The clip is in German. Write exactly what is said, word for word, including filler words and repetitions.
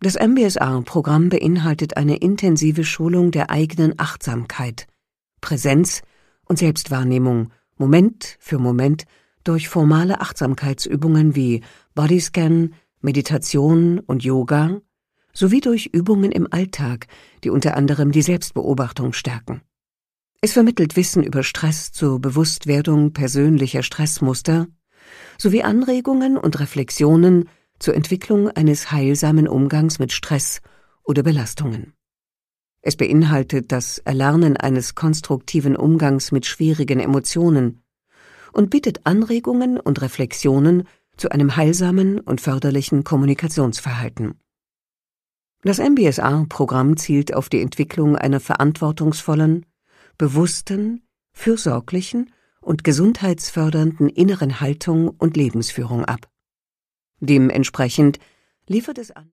Das M B S R-Programm beinhaltet eine intensive Schulung der eigenen Achtsamkeit, Präsenz und Selbstwahrnehmung, Moment für Moment, durch formale Achtsamkeitsübungen wie Bodyscan, Meditation und Yoga, sowie durch Übungen im Alltag, die unter anderem die Selbstbeobachtung stärken. Es vermittelt Wissen über Stress zur Bewusstwerdung persönlicher Stressmuster sowie Anregungen und Reflexionen zur Entwicklung eines heilsamen Umgangs mit Stress oder Belastungen. Es beinhaltet das Erlernen eines konstruktiven Umgangs mit schwierigen Emotionen und bietet Anregungen und Reflexionen zu einem heilsamen und förderlichen Kommunikationsverhalten. Das M B S R-Programm zielt auf die Entwicklung einer verantwortungsvollen, bewussten, fürsorglichen und gesundheitsfördernden inneren Haltung und Lebensführung ab. Dementsprechend liefert es an